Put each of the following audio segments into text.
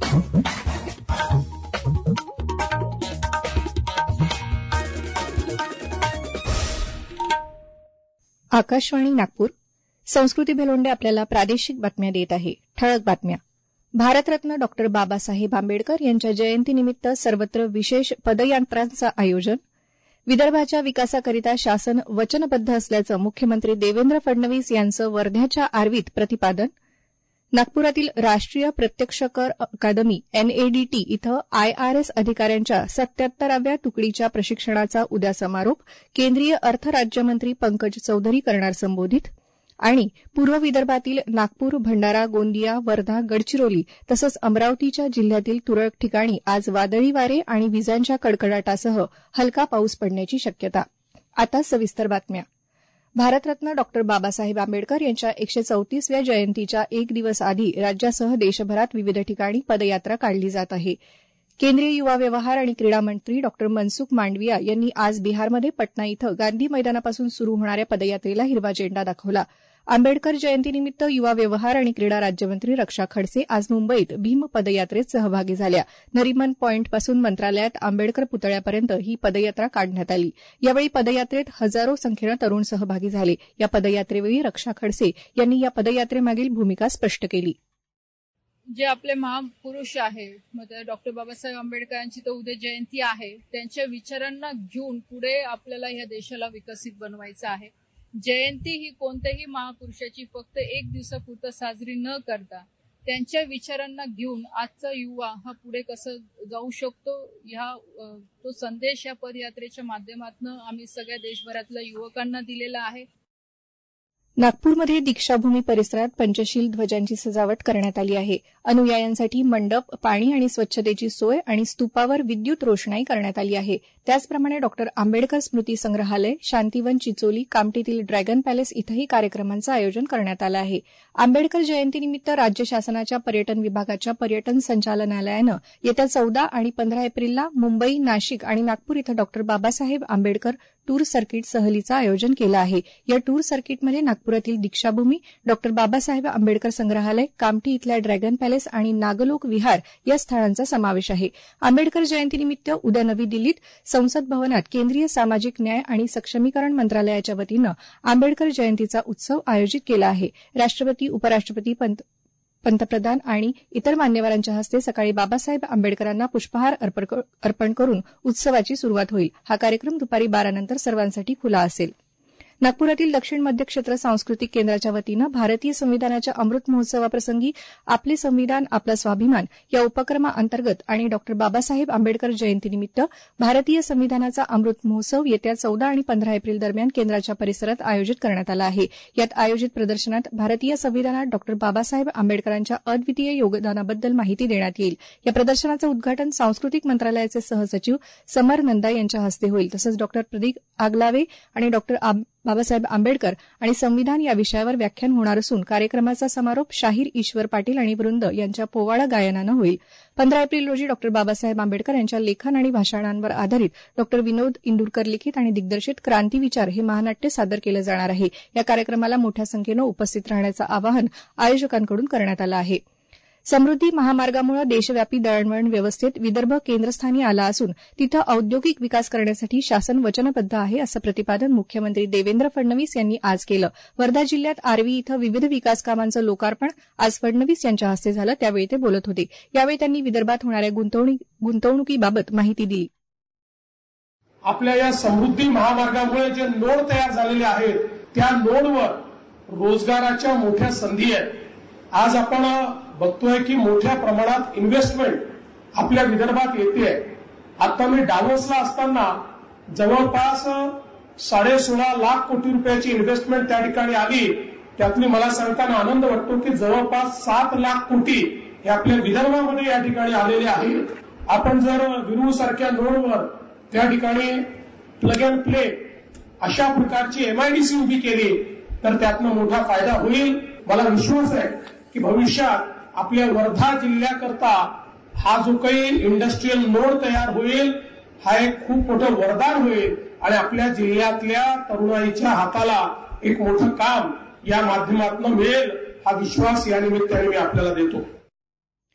आकाशवाणी नागपूर. संस्कृती भेलोंडे आपल्याला प्रादेशिक बातम्या देत आहे. ठळक बातम्या. भारतरत्न डॉ. बाबासाहेब आंबेडकर यांच्या जयंतीनिमित्त सर्वत्र विशेष पदयात्रांचं आयोजन. विदर्भाच्या विकासाकरिता शासन वचनबद्ध असल्याचं मुख्यमंत्री देवेंद्र फडणवीस यांचं वर्ध्याच्या आर्वीत प्रतिपादन. नागपुरातील राष्ट्रीय प्रत्यक्ष कर अकादमी एनएडीटी इथं आयआरएस अधिकाऱ्यांच्या 77व्या तुकडीच्या प्रशिक्षणाचा उद्या समारोप. केंद्रीय अर्थ राज्यमंत्री पंकज चौधरी करणार संबोधित. आणि पूर्व विदर्भातील नागपूर, भंडारा, गोंदिया, वर्धा, गडचिरोली तसंच अमरावतीच्या जिल्ह्यातील तुरळक ठिकाणी आज वादळी वारे आणि विजांच्या कडकडाटासह हलका पाऊस पडण्याची शक्यता. आता सविस्तर बातम्या. भारतरत्न डॉ. बाबासाहेब आंबेडकर यांच्या 134व्या जयंतीच्या एक दिवस आधी राज्यासह देशभरात विविध ठिकाणी पदयात्रा काढली जात आहे. केंद्रीय युवा व्यवहार आणि क्रीडा मंत्री डॉ. मनसुख मांडविया यांनी आज बिहारमध्ये पटना इथं गांधी मैदानापासून सुरू होणाऱ्या पदयात्रेला हिरवा झेंडा दाखवला. आंबेडकर जयंतीनिमित्त युवा व्यवहार आणि क्रीडा राज्यमंत्री रक्षा खडसे आज मुंबईत भीम पदयात्रेत सहभागी झाल्या. नरिमन पॉइंटपासून मंत्रालयात आंबेडकर पुतळ्यापर्यंत ही पदयात्रा काढण्यात आली. यावेळी पदयात्रेत हजारो संख्येनं तरुण सहभागी झाले. या पदयात्रेवेळी रक्षा खडसे यांनी या पदयात्रेमागील भूमिका स्पष्ट केली. जे आपले महापुरुष आहे म्हणजे डॉक्टर बाबासाहेब आंबेडकरांची तर उद्या जयंती आहे. त्यांच्या विचारांना घेऊन पुढे आपल्याला या देशाला विकसित बनवायचं आहे. जयंती ही कोणत्याही महापुरुषाची फक्त एक दिवसापुरतं साजरी न करता त्यांच्या विचारांना घेऊन आजचा युवा हा पुढे कसं जाऊ शकतो तो संदेश या पदयात्रेच्या माध्यमातून आम्ही सगळ्या देशभरातल्या युवकांना दिलेला आहे. नागपूरमध्ये दीक्षाभूमी परिसरात पंचशील ध्वजांची सजावट करण्यात आली आहे. अनुयायांसाठी मंडप, पाणी आणि स्वच्छतेची सोय आणि स्तूपावर विद्युत रोषणाई करण्यात आली आहे. त्याचप्रमाणे डॉ. आंबेडकर स्मृती संग्रहालय, शांतिवन, चिचोली, कामठीतील ड्रॅगन पॅलेस इथंही कार्यक्रमांचं आयोजन करण्यात आलं आहे. आंबेडकर जयंतीनिमित्त राज्य शासनाच्या पर्यटन विभागाच्या पर्यटन संचालनालयानं येत्या 14 आणि 15 एप्रिलला मुंबई, नाशिक आणि नागपूर इथं डॉ. बाबासाहेब आंबेडकर टूर सर्किट सहलीचं आयोजन केलं आहे. या टूर सर्किटमध्ये नागपुरातील दीक्षाभूमी, डॉ. बाबासाहेब आंबेडकर संग्रहालय, कामठी इथल्या ड्रॅगन पॅलेस आणि नागलोक विहार या स्थळांचा समावेश आहे. आंबेडकर जयंतीनिमित्त उद्या नवी दिल्लीत संसद भवनात केंद्रीय सामाजिक न्याय आणि सक्षमीकरण मंत्रालयाच्या वतीनं आंबेडकर जयंतीचा उत्सव आयोजित केला आहे. राष्ट्रपती, उपराष्ट्रपती, पंतप्रधान आणि इतर मान्यवरांच्या हस्ते सकाळी बाबासाहेब आंबेडकरांना पुष्पहार अर्पण करून उत्सवाची सुरुवात होईल. हा कार्यक्रम दुपारी 12 नंतर सर्वांसाठी खुला असेल. नागपुरातील दक्षिण मध्य क्षेत्र सांस्कृतिक केंद्राच्या वतीनं भारतीय संविधानाच्या अमृत महोत्सवाप्रसंगी आपले संविधान आपला स्वाभिमान या उपक्रमाअंतर्गत आणि डॉ. बाबासाहेब आंबेडकर जयंतीनिमित्त भारतीय संविधानाचा अमृत महोत्सव येत्या 14 आणि 15 एप्रिल दरम्यान केंद्राच्या परिसरात आयोजित करण्यात आला आहे. यात आयोजित प्रदर्शनात भारतीय संविधानात डॉ. बाबासाहेब आंबेडकरांच्या अद्वितीय योगदानाबद्दल माहिती देण्यात येईल. या प्रदर्शनाचं उद्घाटन सांस्कृतिक मंत्रालयाचे सहसचिव समर नंदा यांच्या हस्ते होईल. तसंच डॉ. प्रदीप आगलावे आणि डॉ. बाबासाहेब आंबेडकर आणि संविधान या विषयावर व्याख्यान होणार असून कार्यक्रमाचा समारोप शाहीर ईश्वर पाटील आणि वृंद यांच्या पोवाडा गायनानं होईल. 15 एप्रिल रोजी डॉ. बाबासाहेब आंबेडकर यांच्या लेखन आणि भाषणांवर आधारित डॉ. विनोद इंदुरकर लिखित आणि दिग्दर्शित क्रांती विचार हे महानाट्य सादर केलं जाणार आहे. या कार्यक्रमाला मोठ्या संख्येनं उपस्थित राहण्याचं आवाहन आयोजकांकडून करण्यात आलं आहे. समृद्धी महामार्गामुळे देशव्यापी दळणवळण व्यवस्थेत विदर्भ केंद्रस्थानी आला असून तिथं औद्योगिक विकास करण्यासाठी शासन वचनबद्ध आहे असं प्रतिपादन मुख्यमंत्री देवेंद्र फडणवीस यांनी आज केलं. वर्धा जिल्ह्यात आर्वी इथं विविध विकास कामांचं लोकार्पण आज फडणवीस यांच्या हस्ते झालं. त्यावेळी ते बोलत होते. यावेळी त्यांनी विदर्भात होणाऱ्या गुंतवणुकीबाबत माहिती दिली. आपल्या या समृद्धी महामार्गामुळे जे नोड तयार झालेले आहेत त्या नोडवर रोजगाराच्या मोठ्या संधी आहेत. आज आपण बघतोय की मोठ्या प्रमाणात इन्व्हेस्टमेंट आपल्या विदर्भात येते. आता मी डावोसला असताना जवळपास 16.5 लाख कोटी रुपयाची इन्व्हेस्टमेंट त्या ठिकाणी आली. त्यातली मला सांगताना आनंद वाटतो की जवळपास 7 लाख कोटी हे आपल्या विदर्भामध्ये या ठिकाणी आलेले आहेत. आपण जर विरूळ सारख्या नोडवर त्या ठिकाणी प्लग अँड प्ले अशा प्रकारची एमआयडीसी उभी केली तर त्यातनं मोठा फायदा होईल. मला विश्वास आहे की भविष्यात आपल्या वर्धा जिल्ह्याकरता हा जो काही इंडस्ट्रीयल नोड तयार होईल हा एक खूप मोठं वरदान होईल आणि आपल्या जिल्ह्यातल्या तरुणाईच्या हाताला एक मोठं काम या माध्यमातून मिळेल हा विश्वास या निमित्ताने मी आपल्याला देतो.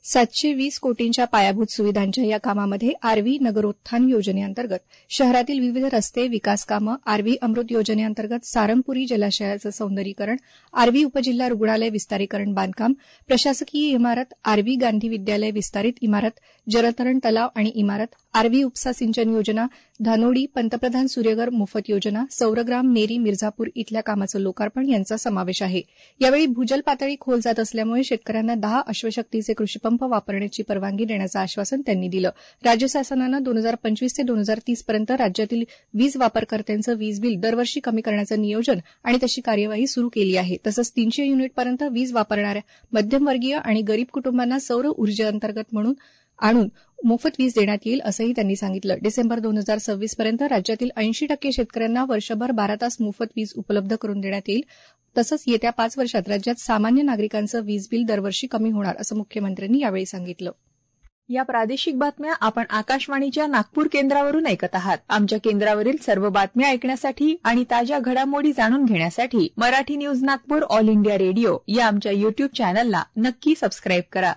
720 कोटींच्या पायाभूत सुविधांच्या या कामामध्ये आर्वी नगरोत्थान योजनेअंतर्गत शहरातील विविध रस्ते विकास कामं, आर्वी अमृत योजनेअंतर्गत सारंगपुरी जलाशयाचं सौंदर्यीकरण, आर्वी उपजिल्हा रुग्णालय विस्तारीकरण बांधकाम, प्रशासकीय इमारत, आर्वी गांधी विद्यालय विस्तारित इमारत, जलतरण तलाव आणि इमारत, आर्वी उपसा सिंचन योजना, धानोडी पंतप्रधान सूर्यघर मोफत योजना, सौरग्राम नेरी मिर्झापूर इथल्या कामाचं लोकार्पण यांचा समावेश आहे. यावेळी भूजल पातळी खोल जात असल्यामुळे शेतकऱ्यांना 10 अश्वशक्तीचे कृषीपंप वापरण्याची परवानगी देण्याचं आश्वासन त्यांनी दिलं. राज्य शासनानं 2025 ते 2030 पर्यंत राज्यातील वीज वापरकर्त्यांचं वीज बिल दरवर्षी कमी करण्याचं नियोजन आणि तशी कार्यवाही सुरू केली आहे. तसंच 300 युनिटपर्यंत वीज वापरणाऱ्या मध्यमवर्गीय आणि गरीब कुटुंबांना सौर ऊर्जेअंतर्गत म्हणून आणून मोफत वीज देण्यात येईल असंही त्यांनी सांगितलं. डिसेंबर 2026 पर्यंत राज्यातील 80% शेतकऱ्यांना वर्षभर 12 तास मोफत वीज उपलब्ध करून देण्यात येईल. तसंच येत्या 5 वर्षात राज्यात सामान्य नागरिकांचं वीज बिल दरवर्षी कमी होणार असं मुख्यमंत्र्यांनी यावेळी सांगितलं. या प्रादेशिक बातम्या आपण आकाशवाणीच्या नागपूर केंद्रावरून ऐकत आहात. आमच्या केंद्रावरील सर्व बातम्या ऐकण्यासाठी आणि ताज्या घडामोडी जाणून घेण्यासाठी Marathi news Nagpur all India radio या आमच्या युट्यूब चॅनलला नक्की सबस्क्राईब करा.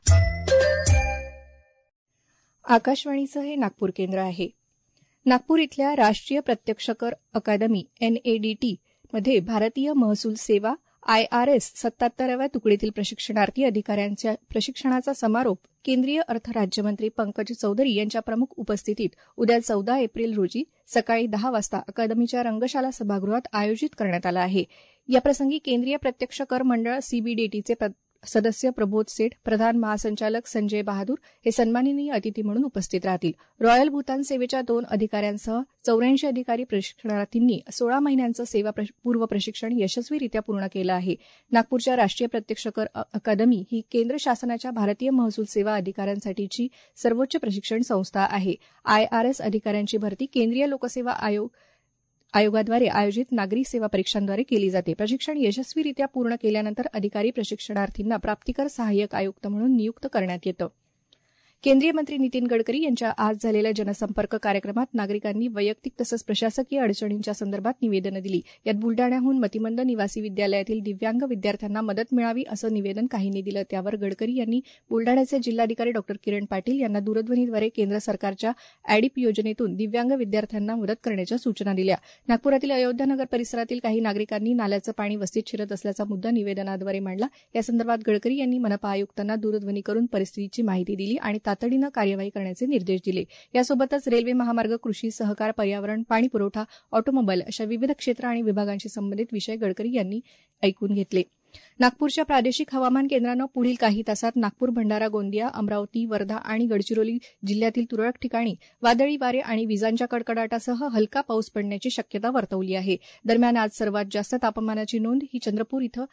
आकाशवाणीचं हे नागपूर केंद्र आहे. नागपूर इथल्या राष्ट्रीय प्रत्यक्ष कर अकादमी NADT मध्ये भारतीय महसूल सेवा IRS 77व्या तुकडीतील प्रशिक्षणार्थी अधिकाऱ्यांच्या प्रशिक्षणाचा समारोप केंद्रीय अर्थ राज्यमंत्री पंकज चौधरी यांच्या प्रमुख उपस्थितीत उद्या 14 एप्रिल रोजी सकाळी 10 वाजता अकादमीच्या रंगशाला सभागृहात आयोजित करण्यात आला आहे. याप्रसंगी केंद्रीय प्रत्यक्ष कर मंडळ CBDTचे सदस्य प्रबोध सेठ, प्रधान महासंचालक संजय बहादूर हे सन्माननीय अतिथी म्हणून उपस्थित राहतील. रॉयल भूतान सेवेच्या 2 अधिकाऱ्यांसह 84 अधिकारी प्रशिक्षणार्थींनी 16 महिन्यांचं सेवा पूर्व प्रशिक्षण यशस्वीरित्या पूर्ण केलं आहे. नागपूरच्या राष्ट्रीय प्रत्यक्ष कर अकादमी ही केंद्र शासनाच्या भारतीय महसूल सेवा अधिकाऱ्यांसाठीची सर्वोच्च प्रशिक्षण संस्था आहे. IRS अधिकाऱ्यांची भरती केंद्रीय लोकसेवा आयोगाद्वारे आयोजित नागरी सेवा परीक्षांद्वारे केली जाते. प्रशिक्षण यशस्वीरित्या पूर्ण केल्यानंतर अधिकारी प्रशिक्षणार्थींना प्राप्तिकर सहाय्यक आयुक्त म्हणून नियुक्त करण्यात येतं. केंद्रीय मंत्री नितीन गडकरी यांच्या आज झालेल्या जनसंपर्क कार्यक्रमात नागरिकांनी वैयक्तिक तसंच प्रशासकीय अडचणींच्या संदर्भात निवेदनं दिली. यात बुलडाण्याहून मतिमंद निवासी विद्यालयातील दिव्यांग विद्यार्थ्यांना मदत मिळावी असं निवेदन काहींनी दिलं. त्यावर गडकरी यांनी बुलडाण्याचे जिल्हाधिकारी डॉ. किरण पाटील यांना दूरध्वनीद्वारे केंद्र सरकारच्या ADIP योजनेतून दिव्यांग विद्यार्थ्यांना मदत करण्याच्या सूचना दिल्या. नागपुरातील अयोध्यानगर परिसरातील काही नागरिकांनी नाल्याचं पाणी वस्तीत शिरत असल्याचा मुद्दा निवेदनाद्वारे मांडला. यासंदर्भात गडकरी यांनी मनपा आयुक्तांना दूरध्वनी करून परिस्थितीची माहिती दिली आणि तातडीनं कार्यवाही करण्याचे निर्देश दिले. यासोबतच रेल्वे, महामार्ग, कृषी, सहकार, पर्यावरण, पाणी पुरवठा, ऑटोमोबाईल अशा विविध क्षेत्र आणि विभागांशी संबंधित विषय गडकरी यांनी ऐकून घेतले. नागपूरच्या प्रादेशिक हवामान केंद्रानं पुढील काही तासात नागपूर, भंडारा, गोंदिया, अमरावती, वर्धा आणि गडचिरोली जिल्ह्यातील तुरळक ठिकाणी वादळी वारे आणि विजांच्या कडकडाटासह हलका पाऊस पडण्याची शक्यता वर्तवली आहे. दरम्यान आज सर्वात जास्त तापमानाची नोंद ही चंद्रपूर इथं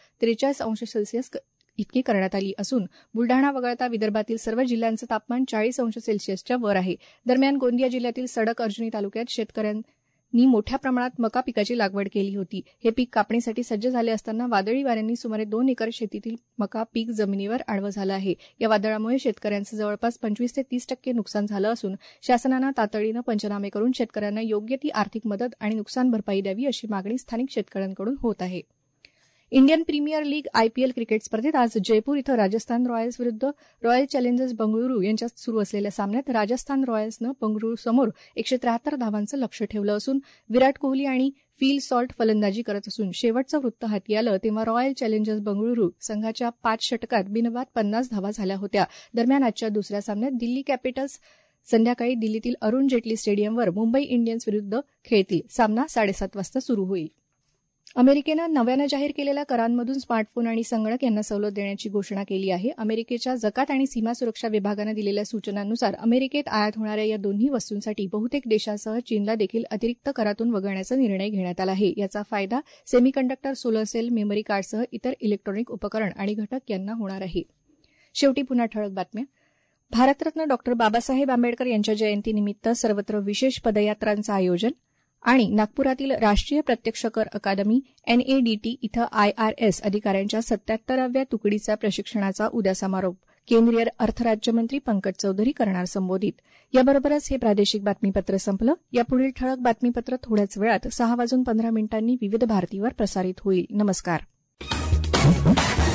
43°C इतकी करण्यात आली असून बुलढाणा वगळता विदर्भातील सर्व जिल्ह्यांचं तापमान 40°C वर आहे. दरम्यान गोंदिया जिल्ह्यातील सडक अर्जुनी तालुक्यात शेतकऱ्यांनी मोठ्या प्रमाणात मका पिकाची लागवड केली होती. हे पीक कापणीसाठी सज्ज झाले असताना वादळी वाऱ्यांनी सुमारे 2 एकर शेतीतील मका पीक जमिनीवर आडवं झालं आहे. या वादळामुळे शेतकऱ्यांचं जवळपास 25 ते 30% नुकसान झालं असून शासनानं तातडीनं पंचनामे करून शेतकऱ्यांना योग्य ती आर्थिक मदत आणि नुकसान भरपाई द्यावी अशी मागणी स्थानिक शेतकऱ्यांकडून होत आहे. Indian premier league IPL cricket स्पर्धेत आज जयपूर इथं राजस्थान रॉयल्स विरुद्ध रॉयल चॅलेंजर्स बंगळुरू यांच्यात सुरू असलेल्या सामन्यात राजस्थान रॉयल्सनं बंगळुरूसमोर 173 धावांचं लक्ष्य ठेवलं असून विराट कोहली आणि फिल सॉल्ट फलंदाजी करत असून शेवटचं वृत्त हाती आलं तेव्हा रॉयल चॅलेंजर्स बंगळुरू संघाच्या 5 षटकात बिनबाद 50 धावा झाल्या होत्या. दरम्यान आजच्या दुसऱ्या सामन्यात दिल्ली कॅपिटल्स संध्याकाळी दिल्लीतील अरुण जेटली स्टेडियमवर मुंबई इंडियन्स विरुद्ध खेळतील. सामना 7:30 वाजता सुरू होईल. अमेरिकेनं नव्यानं जाहीर केलेल्या करांमधून स्मार्टफोन आणि संगणक यांना सवलत देण्याची घोषणा केली आहे. अमेरिकेच्या जकात आणि सीमा सुरक्षा विभागानं दिलेल्या सूचनांनुसार अमेरिकेत आयात होणाऱ्या या दोन्ही वस्तूंसाठी बहुतेक देशांसह चीनला देखील अतिरिक्त करातून वगळण्याचा निर्णय घेण्यात आला आहे. याचा फायदा सेमीकंडक्टर, सोलर सेल, मेमरी कार्डसह इतर इलेक्ट्रॉनिक उपकरण आणि घटक यांना होणार आहे. शेवटी पुन्हा ठळक बातम्या. भारतरत्न डॉ. बाबासाहेब आंबेडकर यांच्या जयंतीनिमित्त सर्वत्र विशेष पदयात्रांचं आयोजन आणि नागपुरातील राष्ट्रीय प्रत्यक्ष कर अकादमी NADT इथं IRS अधिकाऱ्यांच्या 77व्या तुकडीचा प्रशिक्षणाचा उद्या समारोप. केंद्रीय अर्थ राज्यमंत्री पंकज चौधरी करणार संबोधित. याबरोबरच हे प्रादेशिक बातमीपत्र संपलं. यापुढील ठळक बातमीपत्र थोड्याच वेळात 6:15 विविध भारतीवर प्रसारित होईल. नमस्कार.